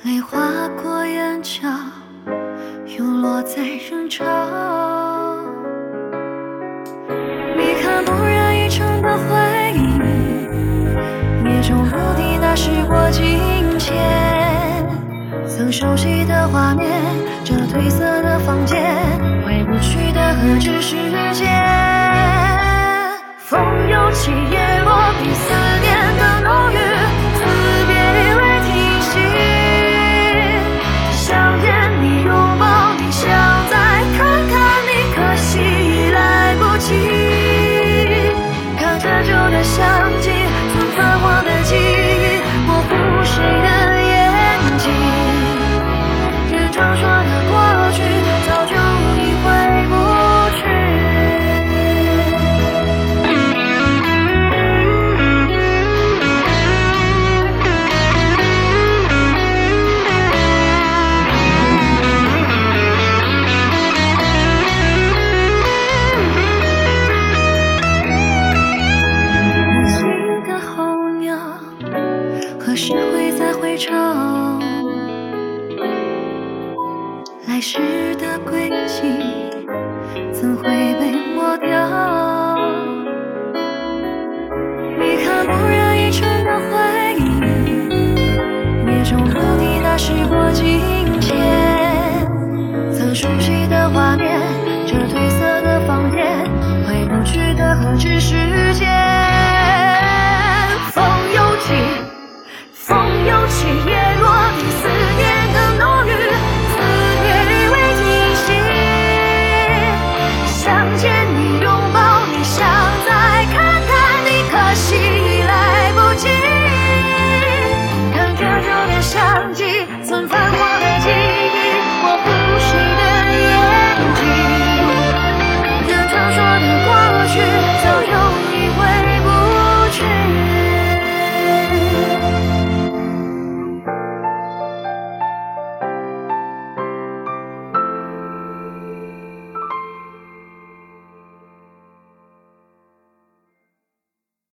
泪划过眼角，又落在人潮。离看不忍一成的回忆，夜中不抵达时过境迁。曾熟悉的画面，这褪色的房间，回不去的何止时间。风又起，叶落，比思念的浓郁，辞别为提醒。想念你，拥抱你，想再看看你，可惜已来不及。看着旧的相机，曾泛黄的记忆，模糊谁的眼睛。人常说的过去，早就已回不去。何时会再回巢？来时的轨迹怎会被抹掉？离看不忍一成的回忆，夜中不抵达时过境迁。曾熟悉的画面，